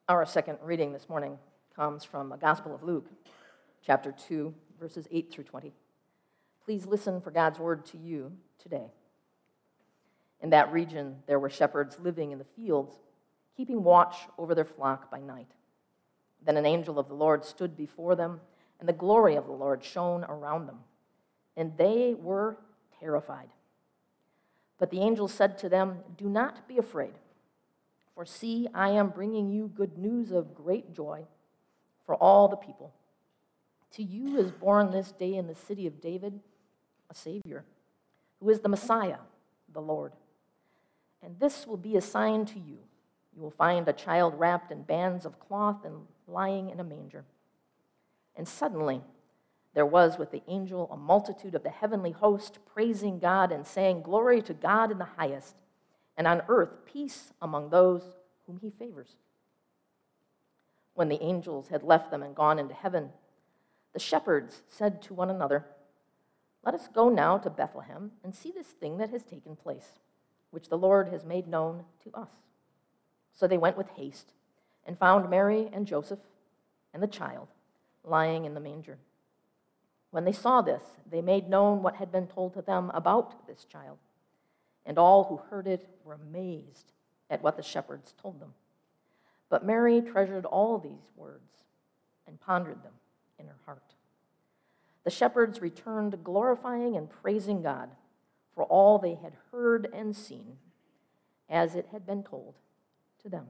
Our second reading this morning comes from the Gospel of Luke, chapter 2, verses 8 through 20. Please listen for God's word to you today. In that region, there were shepherds living in the fields, keeping watch over their flock by night. Then an angel of the Lord stood before them, and the glory of the Lord shone around them, and they were terrified. But the angel said to them, "Do not be afraid. For see, I am bringing you good news of great joy for all the people. To you is born this day in the city of David a Savior, who is the Messiah, the Lord. And this will be a sign to you. You will find a child wrapped in bands of cloth and lying in a manger." And suddenly there was with the angel a multitude of the heavenly host praising God and saying, "Glory to God in the highest, and on earth peace among those whom he favors." When the angels had left them and gone into heaven, the shepherds said to one another, "Let us go now to Bethlehem and see this thing that has taken place, which the Lord has made known to us." So they went with haste and found Mary and Joseph and the child lying in the manger. When they saw this, they made known what had been told to them about this child. And all who heard it were amazed at what the shepherds told them. But Mary treasured all these words and pondered them in her heart. The shepherds returned, glorifying and praising God for all they had heard and seen, as it had been told to them.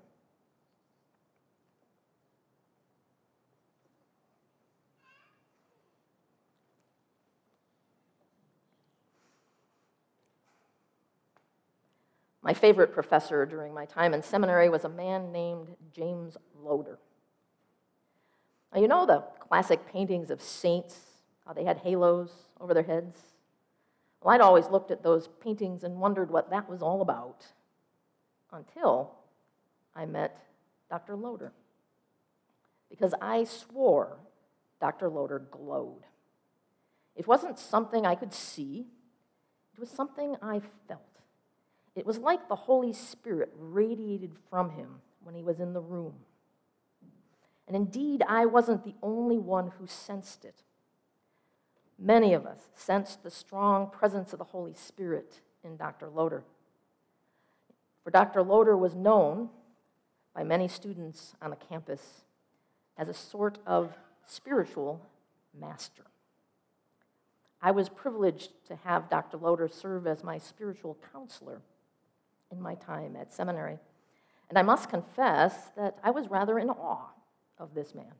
My favorite professor during my time in seminary was a man named James Loder. Now, you know the classic paintings of saints, how they had halos over their heads? Well, I'd always looked at those paintings and wondered what that was all about until I met Dr. Loder. Because I swore Dr. Loder glowed. It wasn't something I could see. It was something I felt. It was like the Holy Spirit radiated from him when he was in the room. And indeed, I wasn't the only one who sensed it. Many of us sensed the strong presence of the Holy Spirit in Dr. Loder. For Dr. Loder was known by many students on the campus as a sort of spiritual master. I was privileged to have Dr. Loder serve as my spiritual counselor in my time at seminary. And I must confess that I was rather in awe of this man.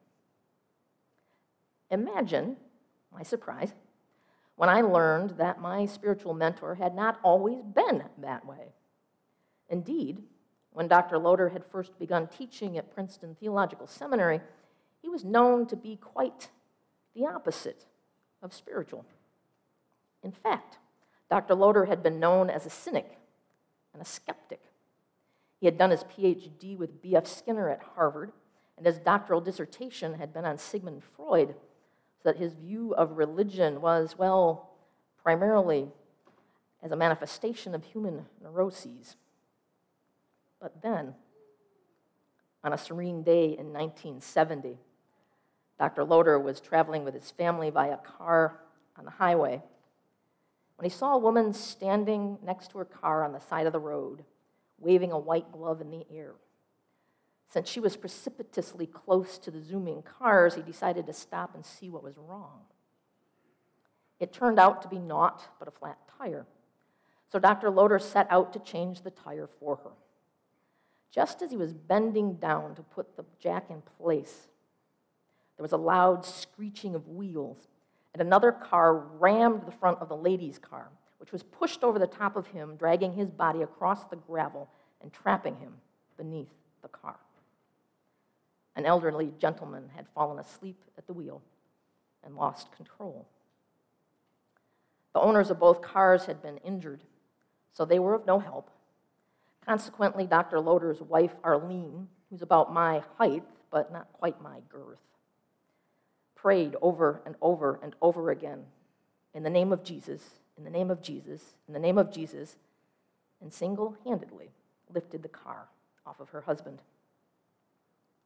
Imagine my surprise when I learned that my spiritual mentor had not always been that way. Indeed, when Dr. Loder had first begun teaching at Princeton Theological Seminary, he was known to be quite the opposite of spiritual. In fact, Dr. Loder had been known as a cynic and a skeptic. He had done his PhD with B.F. Skinner at Harvard, and his doctoral dissertation had been on Sigmund Freud, so that his view of religion was, well, primarily as a manifestation of human neuroses. But then, on a serene day in 1970, Dr. Loder was traveling with his family via car on the highway when he saw a woman standing next to her car on the side of the road, waving a white glove in the air. Since she was precipitously close to the zooming cars, he decided to stop and see what was wrong. It turned out to be naught but a flat tire, so Dr. Loder set out to change the tire for her. Just as he was bending down to put the jack in place, there was a loud screeching of wheels, and another car rammed the front of the lady's car, which was pushed over the top of him, dragging his body across the gravel and trapping him beneath the car. An elderly gentleman had fallen asleep at the wheel and lost control. The owners of both cars had been injured, so they were of no help. Consequently, Dr. Loder's wife, Arlene, who's about my height, but not quite my girth, prayed over and over and over again, "In the name of Jesus, in the name of Jesus, in the name of Jesus," and single-handedly lifted the car off of her husband.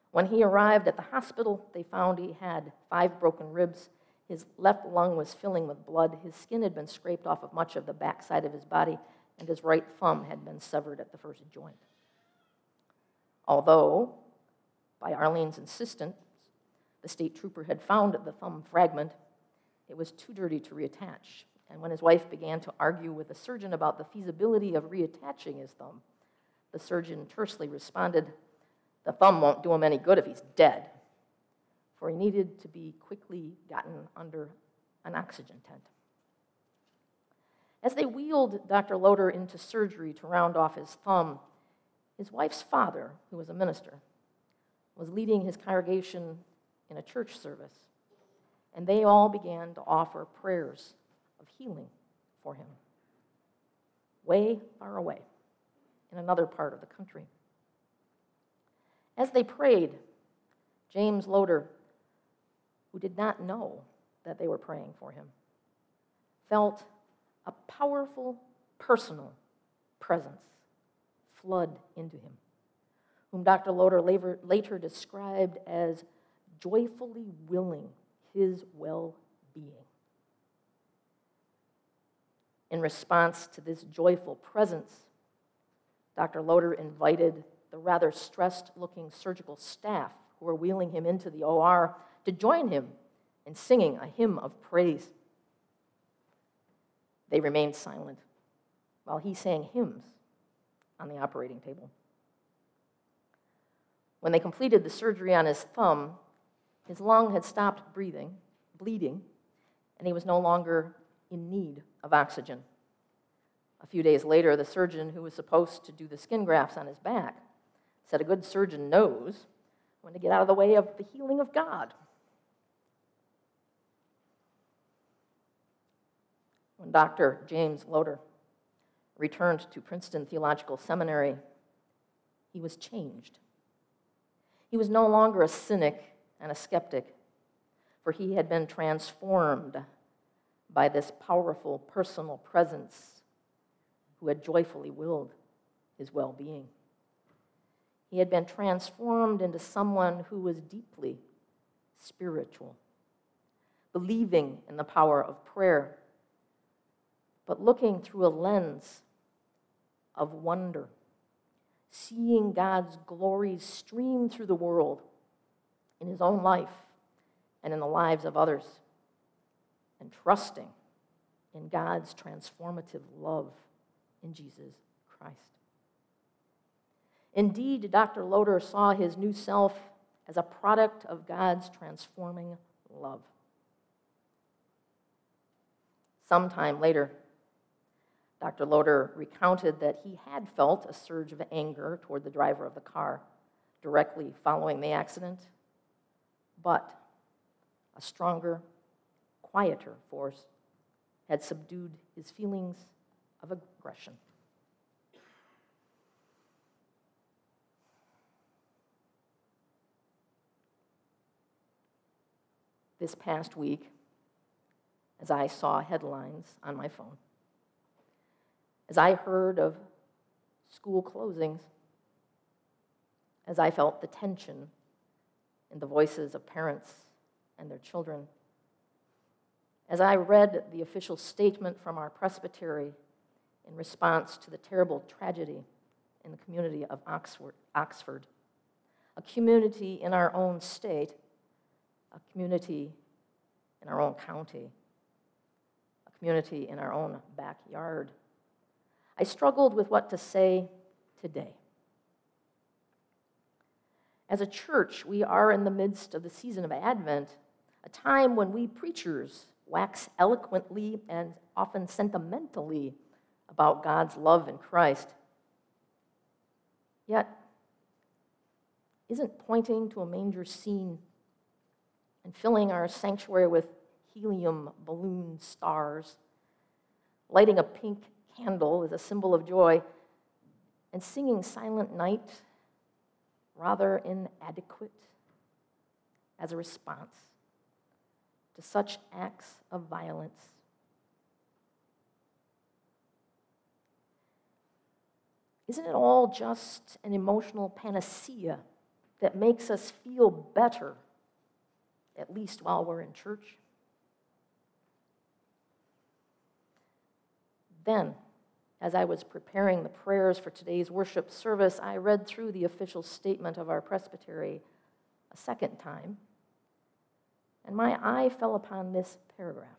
When he arrived at the hospital, they found he had 5 broken ribs. His left lung was filling with blood. His skin had been scraped off of much of the backside of his body, and his right thumb had been severed at the first joint. Although, by Arlene's insistence, the state trooper had found the thumb fragment, it was too dirty to reattach. And when his wife began to argue with the surgeon about the feasibility of reattaching his thumb, the surgeon tersely responded, "The thumb won't do him any good if he's dead," for he needed to be quickly gotten under an oxygen tent. As they wheeled Dr. Loader into surgery to round off his thumb, his wife's father, who was a minister, was leading his congregation in a church service, and they all began to offer prayers of healing for him, way far away in another part of the country. As they prayed, James Loader, who did not know that they were praying for him, felt a powerful personal presence flood into him, whom Dr. Loader later described as joyfully willing his well-being. In response to this joyful presence, Dr. Loader invited the rather stressed-looking surgical staff who were wheeling him into the OR to join him in singing a hymn of praise. They remained silent while he sang hymns on the operating table. When they completed the surgery on his thumb, his lung had stopped bleeding, and he was no longer in need of oxygen. A few days later, the surgeon who was supposed to do the skin grafts on his back said a good surgeon knows when to get out of the way of the healing of God. When Dr. James Loader returned to Princeton Theological Seminary, he was changed. He was no longer a cynic and a skeptic, for he had been transformed by this powerful personal presence who had joyfully willed his well-being. He had been transformed into someone who was deeply spiritual, believing in the power of prayer, but looking through a lens of wonder, seeing God's glories stream through the world in his own life and in the lives of others, and trusting in God's transformative love in Jesus Christ. Indeed, Dr. Loader saw his new self as a product of God's transforming love. Sometime later, Dr. Loader recounted that he had felt a surge of anger toward the driver of the car directly following the accident, but a stronger, quieter force had subdued his feelings of aggression. This past week, as I saw headlines on my phone, as I heard of school closings, as I felt the tension in the voices of parents and their children, as I read the official statement from our presbytery in response to the terrible tragedy in the community of Oxford, a community in our own state, a community in our own county, a community in our own backyard, I struggled with what to say today. As a church, we are in the midst of the season of Advent, a time when we preachers wax eloquently and often sentimentally about God's love in Christ. Yet, isn't pointing to a manger scene and filling our sanctuary with helium balloon stars, lighting a pink candle as a symbol of joy, and singing Silent Night rather inadequate as a response to such acts of violence? Isn't it all just an emotional panacea that makes us feel better, at least while we're in church? Then, as I was preparing the prayers for today's worship service, I read through the official statement of our presbytery a second time, and my eye fell upon this paragraph.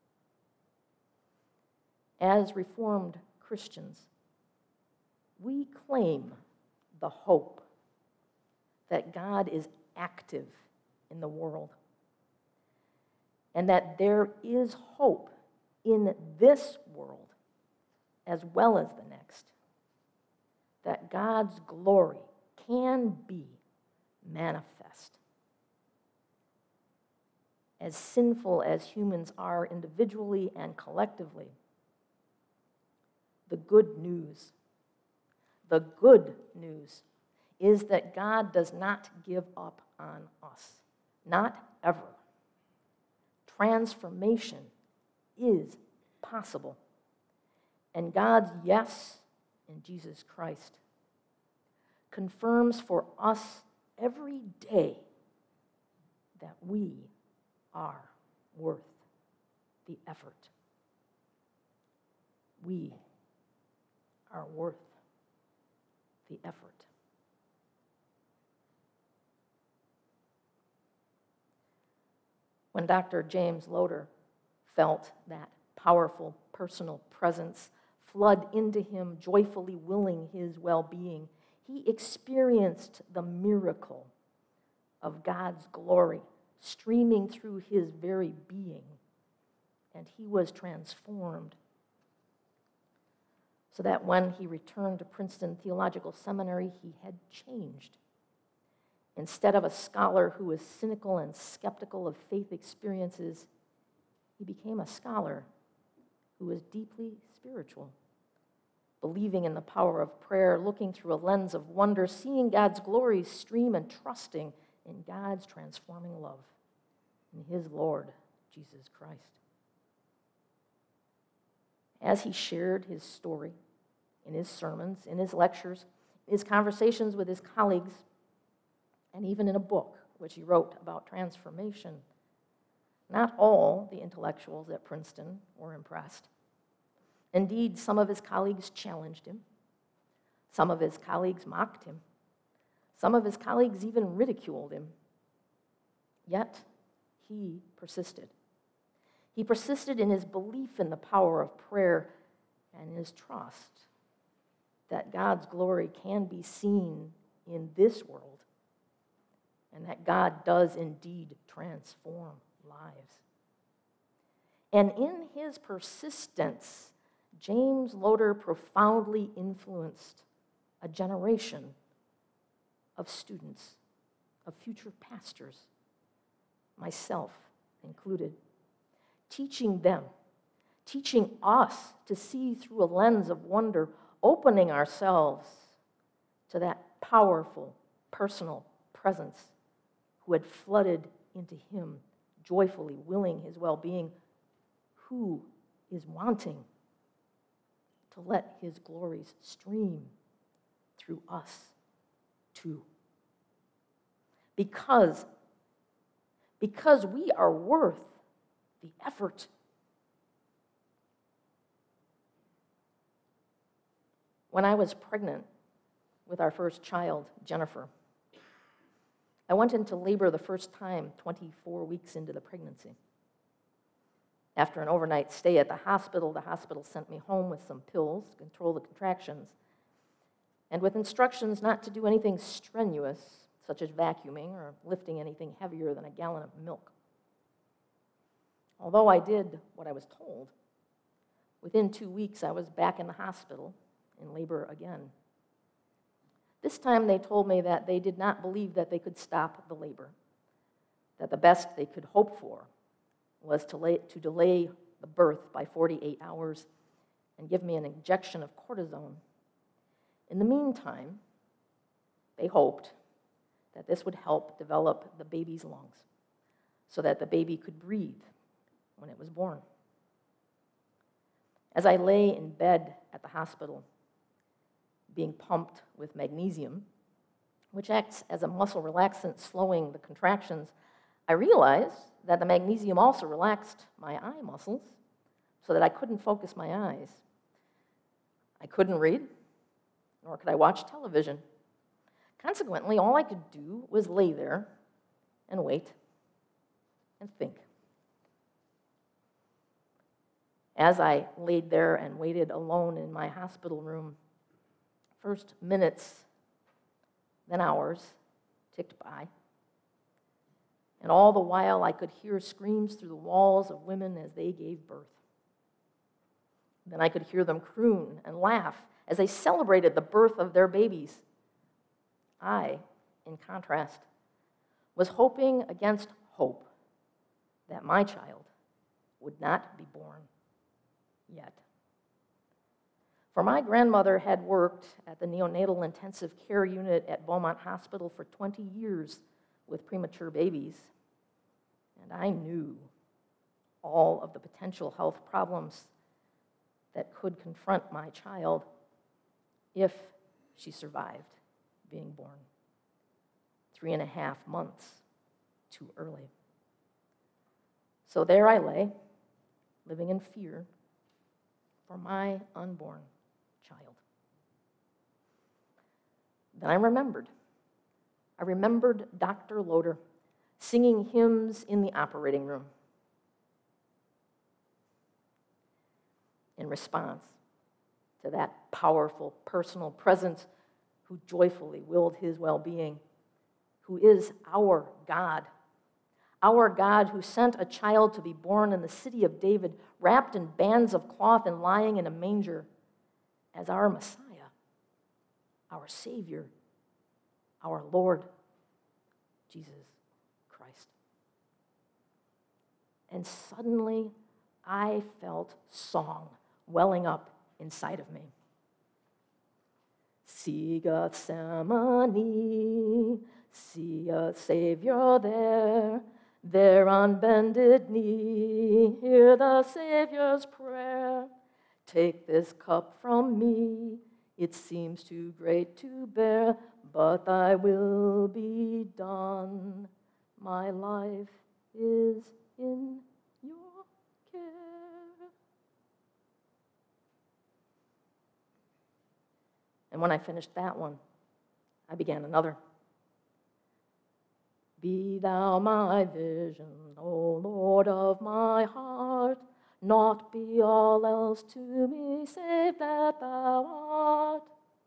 As Reformed Christians, we claim the hope that God is active in the world and that there is hope in this world as well as the next, that God's glory can be manifest. As sinful as humans are individually and collectively, the good news is that God does not give up on us, not ever. Transformation is possible. And God's yes in Jesus Christ confirms for us every day that we are worth the effort. We are worth the effort. When Dr. James Loader felt that powerful personal presence flood into him, joyfully willing his well-being, he experienced the miracle of God's glory streaming through his very being, and he was transformed. So that when he returned to Princeton Theological Seminary, he had changed. Instead of a scholar who was cynical and skeptical of faith experiences, he became a scholar who was deeply spiritual, believing in the power of prayer, looking through a lens of wonder, seeing God's glory stream, and trusting in God's transforming love, in his Lord, Jesus Christ. As he shared his story in his sermons, in his lectures, in his conversations with his colleagues, and even in a book which he wrote about transformation, not all the intellectuals at Princeton were impressed. Indeed, some of his colleagues challenged him. Some of his colleagues mocked him. Some of his colleagues even ridiculed him. Yet, he persisted. He persisted in his belief in the power of prayer and his trust that God's glory can be seen in this world and that God does indeed transform lives. And in his persistence, James Loader profoundly influenced a generation of students, of future pastors, myself included, teaching us to see through a lens of wonder, opening ourselves to that powerful, personal presence who had flooded into him, joyfully willing his well-being, who is wanting to let his glories stream through us too. Because we are worth the effort. When I was pregnant with our first child, Jennifer, I went into labor the first time 24 weeks into the pregnancy. After an overnight stay at the hospital sent me home with some pills to control the contractions and with instructions not to do anything strenuous, such as vacuuming or lifting anything heavier than a gallon of milk. Although I did what I was told, within 2 weeks I was back in the hospital in labor again. This time they told me that they did not believe that they could stop the labor, that the best they could hope for was to delay the birth by 48 hours and give me an injection of cortisone. In the meantime, they hoped that this would help develop the baby's lungs so that the baby could breathe when it was born. As I lay in bed at the hospital, being pumped with magnesium, which acts as a muscle relaxant, slowing the contractions, I realized that the magnesium also relaxed my eye muscles so that I couldn't focus my eyes. I couldn't read, nor could I watch television. Consequently, all I could do was lay there and wait and think. As I laid there and waited alone in my hospital room, first minutes, then hours ticked by. And all the while, I could hear screams through the walls of women as they gave birth. Then I could hear them croon and laugh as they celebrated the birth of their babies. I, in contrast, was hoping against hope that my child would not be born yet. For my grandmother had worked at the neonatal intensive care unit at Beaumont Hospital for 20 years with premature babies, and I knew all of the potential health problems that could confront my child if she survived being born 3.5 months too early. So there I lay, living in fear for my unborn child. Then I remembered Dr. Loader singing hymns in the operating room. In response to that powerful personal presence who joyfully willed his well-being, who is our God who sent a child to be born in the city of David, wrapped in bands of cloth and lying in a manger, as our Messiah, our Savior, our Lord, Jesus Christ. And suddenly, I felt song welling up inside of me. See Gethsemane, see a Savior there on bended knee, hear the Savior's prayer. Take this cup from me, it seems too great to bear, but thy will be done. My life is in your care. And when I finished that one, I began another. Be thou my vision, O Lord of my heart, naught be all else to me save that thou art.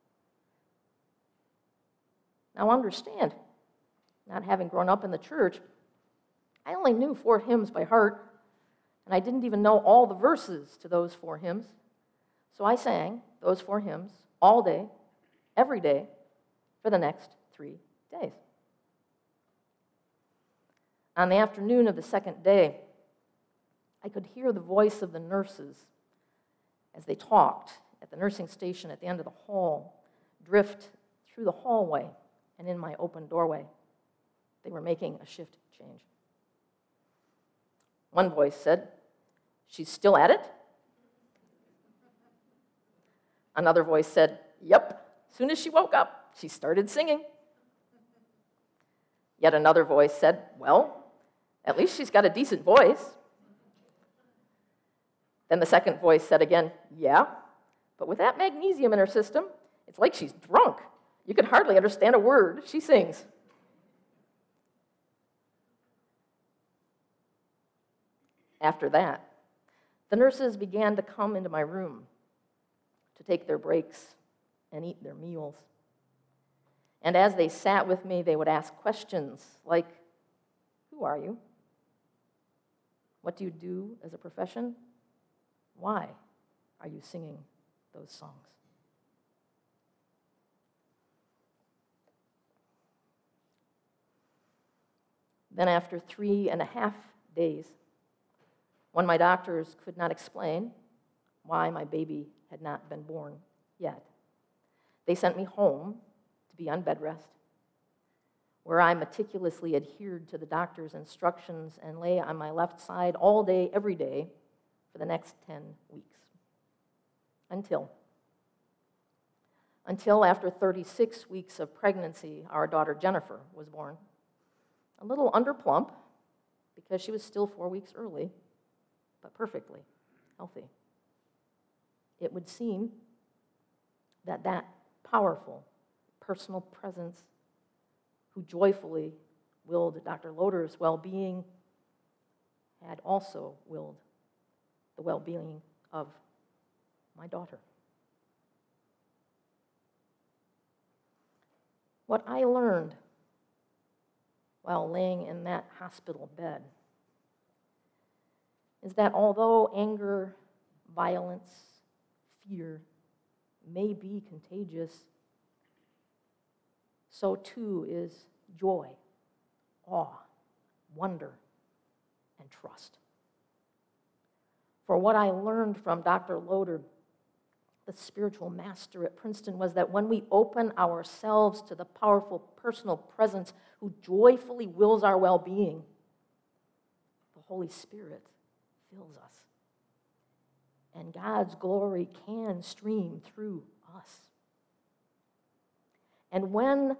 Now understand, not having grown up in the church, I only knew 4 hymns by heart, and I didn't even know all the verses to those 4 hymns. So I sang those 4 hymns all day, every day, for the next 3 days. On the afternoon of the second day, I could hear the voice of the nurses as they talked at the nursing station at the end of the hall, drift through the hallway and in my open doorway. They were making a shift change. One voice said, "She's still at it?" Another voice said, "Yep, as soon as she woke up, she started singing." Yet another voice said, "Well, at least she's got a decent voice." Then the second voice said again, "Yeah, but with that magnesium in her system, it's like she's drunk. You can hardly understand a word she sings." After that, the nurses began to come into my room to take their breaks and eat their meals. And as they sat with me, they would ask questions like, "Who are you? What do you do as a profession? Why are you singing those songs?" Then after 3.5 days, when my doctors could not explain why my baby had not been born yet, they sent me home to be on bed rest, where I meticulously adhered to the doctor's instructions and lay on my left side all day, every day, for the next 10 weeks. Until until after 36 weeks of pregnancy, our daughter Jennifer was born. A little underplump because she was still 4 weeks early, but perfectly healthy. It would seem that that powerful personal presence who joyfully willed Dr. Loder's well-being had also willed the well-being of my daughter. What I learned while laying in that hospital bed is that although anger, violence, fear may be contagious, so too is joy, awe, wonder, and trust. For what I learned from Dr. Loder, the spiritual master at Princeton, was that when we open ourselves to the powerful personal presence who joyfully wills our well-being, the Holy Spirit fills us. And God's glory can stream through us. And when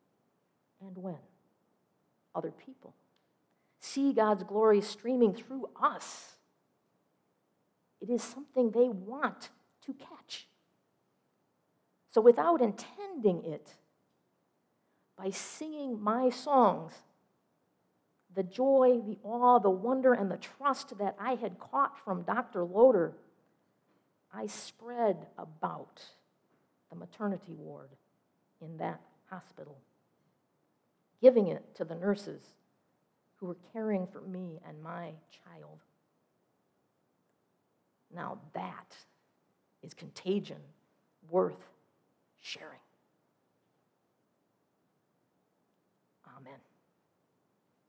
other people see God's glory streaming through us, it is something they want to catch. So without intending it, by singing my songs, the joy, the awe, the wonder, and the trust that I had caught from Dr. Loder, I spread about the maternity ward in that hospital, giving it to the nurses who were caring for me and my child. Now that is contagion worth sharing. Amen.